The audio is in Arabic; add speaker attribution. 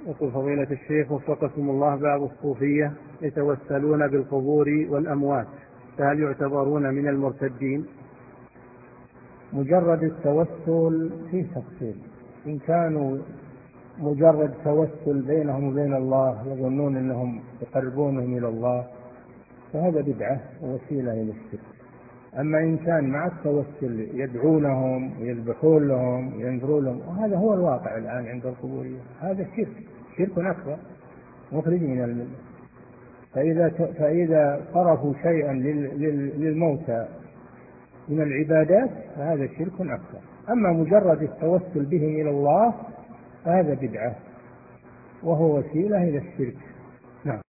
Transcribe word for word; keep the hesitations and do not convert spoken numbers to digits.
Speaker 1: يقول فضيلة الشيخ وفقكم الله، بعض الصوفية يتوسلون بالقبور والأموات، فهل يعتبرون من المرتدين؟
Speaker 2: مجرد التوسل فيه تفصيل. إن كانوا مجرد توسل بينهم وبين الله يظنون أنهم يقربونهم إلى الله فهذا بدعة ووسيلة إلى الشرك. أما إن كان مع التوسل يدعونهم ويذبحون لهم وينذرون لهم، وهذا هو الواقع الآن عند القبورية، هذا شرك شرك أكبر مخرج من الملة. فإذا فإذا صرفوا شيئا للموتى من العبادات فهذا شرك أكبر. أما مجرد التوسل بهم إلى الله فهذا بدعة وهو وسيلة إلى الشرك. نعم.